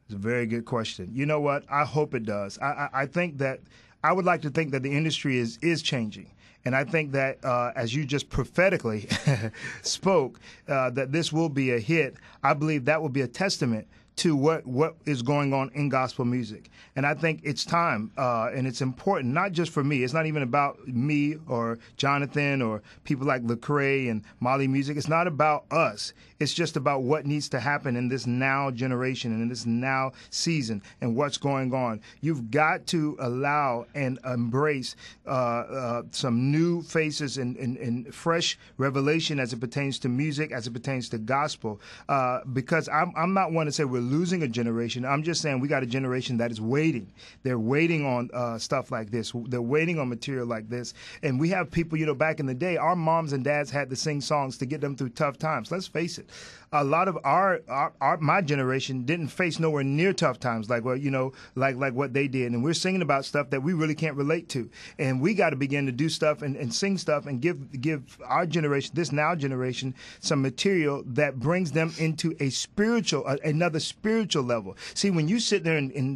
It's a very good question. You know what? I hope it does. I think that I would like to think that the industry is changing. And I think that as you just prophetically spoke, that this will be a hit. I believe that will be a testament to what is going on in gospel music. And I think it's time, and it's important, not just for me. It's not even about me or Jonathan or people like Lecrae and Molly Music. It's not about us. It's just about what needs to happen in this now generation and in this now season and what's going on. You've got to allow and embrace some new faces and fresh revelation as it pertains to music, as it pertains to gospel, because I'm not one to say we're losing a generation. I'm just saying we got a generation that is waiting. They're waiting on stuff like this. They're waiting on material like this. And we have people, back in the day, our moms and dads had to sing songs to get them through tough times. Let's face it. A lot of my generation didn't face nowhere near tough times like what they did. And we're singing about stuff that we really can't relate to. And we got to begin to do stuff and sing stuff and give our generation, this now generation, some material that brings them into another spiritual level. See, when you sit there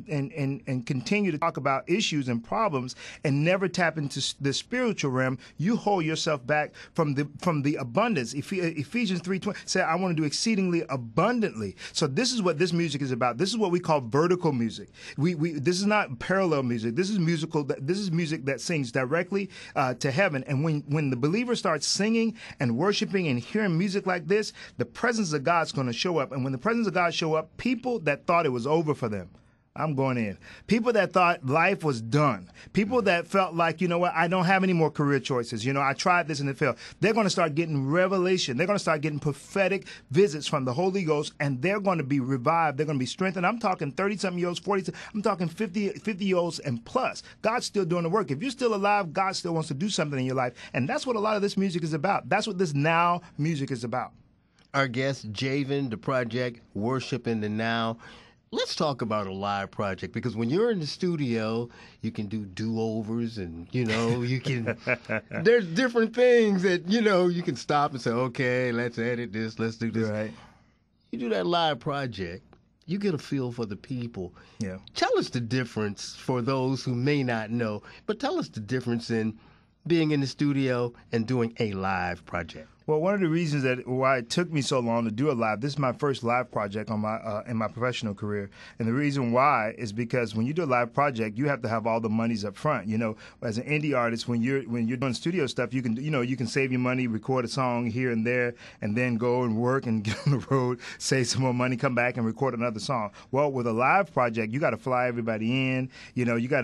and continue to talk about issues and problems and never tap into the spiritual realm, you hold yourself back from the abundance. Ephesians 3:20 said, I want to do exceedingly abundantly. So this is what this music is about. This is what we call vertical music. This is not parallel music. This is musical. This is music that sings directly to heaven. And when the believer starts singing and worshiping and hearing music like this, the presence of God's going to show up. And when the presence of God show up, people that thought it was over for them, I'm going in. People that thought life was done. People that felt like, I don't have any more career choices. I tried this and it failed. They're going to start getting revelation. They're going to start getting prophetic visits from the Holy Ghost, and they're going to be revived. They're going to be strengthened. I'm talking 30-something-year-olds, 40, I'm talking 50-year-olds and plus. God's still doing the work. If you're still alive, God still wants to do something in your life. And that's what a lot of this music is about. That's what this now music is about. Our guest, Javen, the project, Worship in the Now. Let's talk about a live project, because when you're in the studio, you can do do-overs and, you can, there's different things that, you can stop and say, okay, let's edit this, let's do this. Right. You do that live project, you get a feel for the people. Yeah. Tell us the difference for those who may not know, but tell us the difference in being in the studio and doing a live project. Well, one of the reasons why it took me so long to do it live, this is my first live project on in my professional career, and the reason why is because when you do a live project, you have to have all the monies up front. As an indie artist, when you're doing studio stuff, you can save your money, record a song here and there, and then go and work and get on the road, save some more money, come back and record another song. Well, with a live project, you got to fly everybody in. You got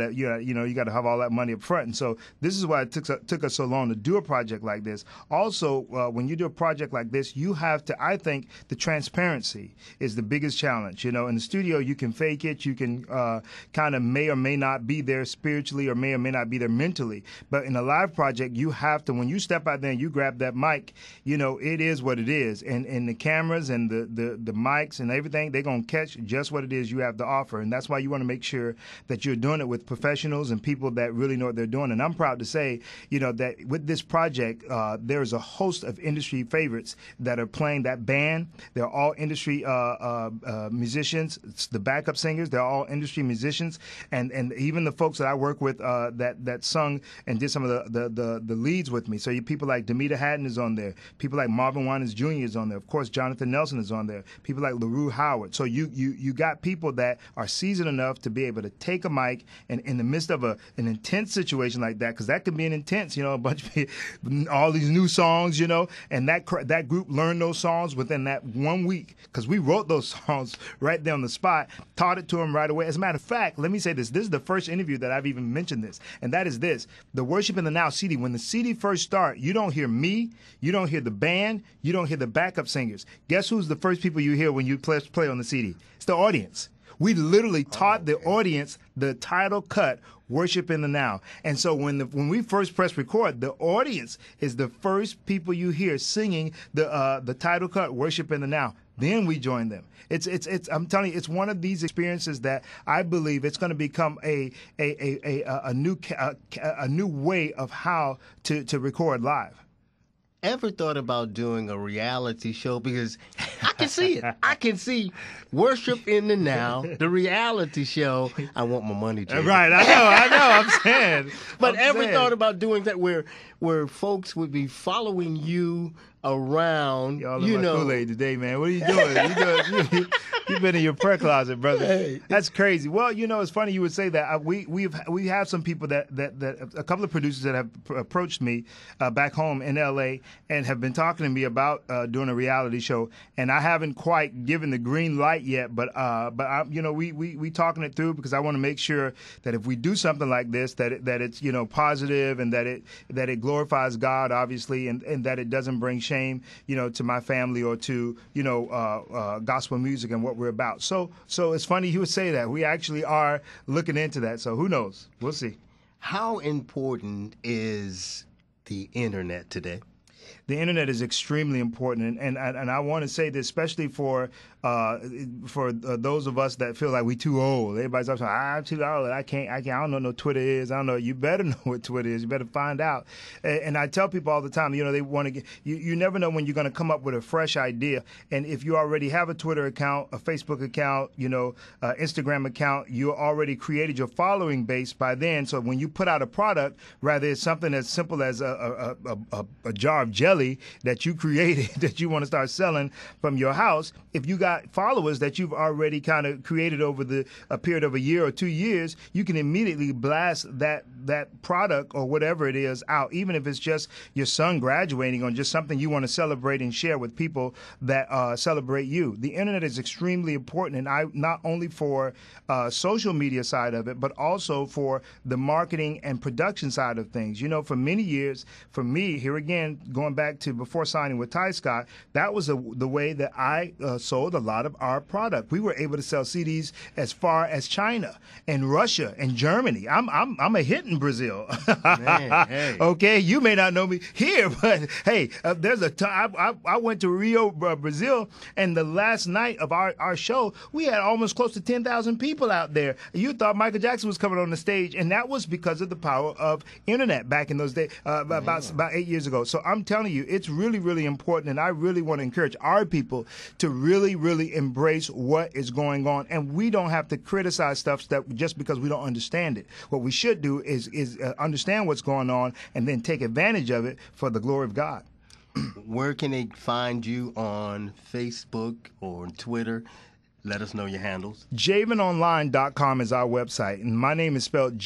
to have all that money up front, and so this is why it took us so long to do a project like this. Also, when you do a project like this, you have to, I think, the transparency is the biggest challenge. In the studio, you can fake it. You can kind of may or may not be there spiritually or may not be there mentally. But in a live project, you have to, when you step out there and you grab that mic, it is what it is. And the cameras and the mics and everything, they're going to catch just what it is you have to offer. And that's why you want to make sure that you're doing it with professionals and people that really know what they're doing. And I'm proud to say, that with this project, there's a host of industry favorites that are playing that band. They're all industry musicians. It's the backup singers, they're all industry musicians, and even the folks that I work with that sung and did some of the leads with me. So people like Demita Hatton is on there. People like Marvin Winans Jr. is on there. Of course, Jonathan Nelson is on there. People like LaRue Howard. So you got people that are seasoned enough to be able to take a mic and in the midst of an intense situation like that, because that can be an intense, a bunch of people, all these new songs, and that group learned those songs within that 1 week, because we wrote those songs right there on the spot, taught it to them right away. As a matter of fact, let me say this. This is the first interview that I've even mentioned this, and that is this. The Worship in the Now CD, when the CD first starts, you don't hear me, you don't hear the band, you don't hear the backup singers. Guess who's the first people you hear when you play on the CD? It's the audience. We literally taught the audience the title cut, Worship in the Now. And so when we first press record, the audience is the first people you hear singing the title cut, Worship in the Now. Then we join them. It's I'm telling you, it's one of these experiences that I believe it's going to become a new way of how to record live. ever thought about doing a reality show? Because I can see it. I can see Worship in the Now, the reality show. I want my money, Jay. Right, I know. I'm saying. But ever thought about doing that where folks would be following you around? Y'all in my Kool-Aid today, man. What are you doing? You've been in your prayer closet, brother. Hey. That's crazy. Well, it's funny you would say that. We have some people that a couple of producers that have approached me back home in L.A. and have been talking to me about doing a reality show, and I haven't quite given the green light yet. But we talking it through because I want to make sure that if we do something like this, that it's positive and that it glorifies God, obviously, and that it doesn't bring shame, to my family or to gospel music and what we're about. So it's funny you would say that. We actually are looking into that. So who knows? We'll see. How important is the internet today? The internet is extremely important, and I want to say this especially for those of us that feel like we too old. Everybody's talking, I'm too old. I don't know what Twitter is. I don't know. You better know what Twitter is. You better find out. And I tell people all the time, they want to get. You never know when you're going to come up with a fresh idea. And if you already have a Twitter account, a Facebook account, Instagram account, you already created your following base by then. So when you put out a product, rather it's something as simple as a jar of jelly that you created that you want to start selling from your house, if you got followers that you've already kind of created over a period of a year or 2 years, you can immediately blast that product or whatever it is out, even if it's just your son graduating or just something you want to celebrate and share with people that celebrate you. The internet is extremely important, and not only for social media side of it, but also for the marketing and production side of things. For many years, for me, here again, going back to before signing with Ty Scott, that was the way that I sold a lot of our product. We were able to sell CDs as far as China and Russia and Germany. I'm a hit in Brazil. Man, hey. Okay, you may not know me here, but hey, there's a time I went to Rio, Brazil, and the last night of our show, we had almost close to 10,000 people out there. You thought Michael Jackson was coming on the stage, and that was because of the power of internet back in those days, about 8 years ago. So I'm telling you, it's really, really important, and I really want to encourage our people to really, really embrace what is going on. And we don't have to criticize stuff that just because we don't understand it. What we should do is understand what's going on and then take advantage of it for the glory of God. Where can they find you on Facebook or Twitter? Let us know your handles. JavenOnline.com is our website, and my name is spelled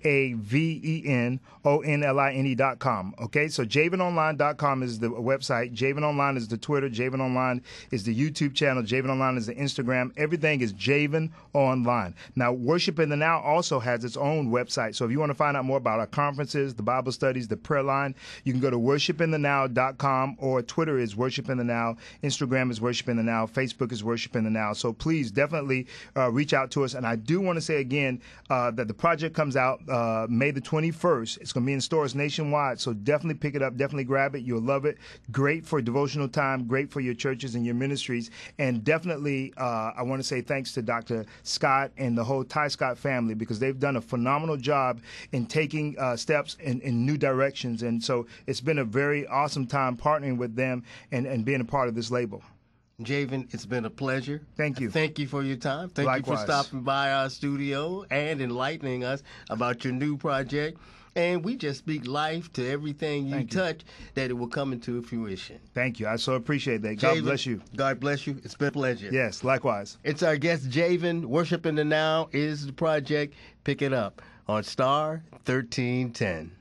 JavenOnline.com. Okay, so JavenOnline.com is the website. Javen Online is the Twitter. Javen Online is the YouTube channel. Javen Online is the Instagram. Everything is Javen Online. Now, Worship in the Now also has its own website. So if you want to find out more about our conferences, the Bible studies, the prayer line, you can go to worshipinthenow.com, or Twitter is Worship in the Now. Instagram is Worship in the Now. Facebook is Worship in the Now. So please definitely reach out to us. And I do want to say again that the project comes out May the 21st. It's going to be in stores nationwide. So definitely pick it up. Definitely grab it. You'll love it. Great for devotional time. Great for your churches and your ministries. And definitely I want to say thanks to Dr. Scott and the whole Ty Scott family, because they've done a phenomenal job in taking steps in new directions. And so it's been a very awesome time partnering with them and being a part of this label. Javen, it's been a pleasure. Thank you. Thank you for your time. Thank Likewise. you for stopping by our studio and enlightening us about your new project. And we just speak life to everything you touch, that it will come into fruition. Thank you. I so appreciate that. God bless you. God bless you. It's been a pleasure. Yes, likewise. It's our guest, Javen. Worship in the Now is the project. Pick it up on Star 1310.